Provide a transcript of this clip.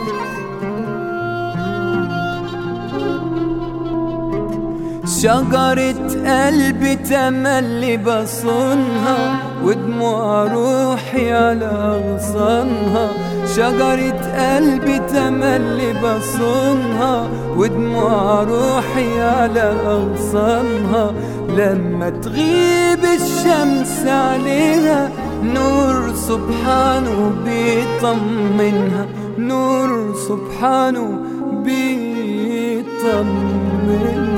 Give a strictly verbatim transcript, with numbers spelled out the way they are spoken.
شجرة قلبي تملي بصونها ودموع روحي على أغصانها. شجرة قلبي تملي بصونها ودموع روحي على أغصانها. لما تغيب الشمس عليها نور سبحانه بيطمنها، نور سبحانه بيطمنها.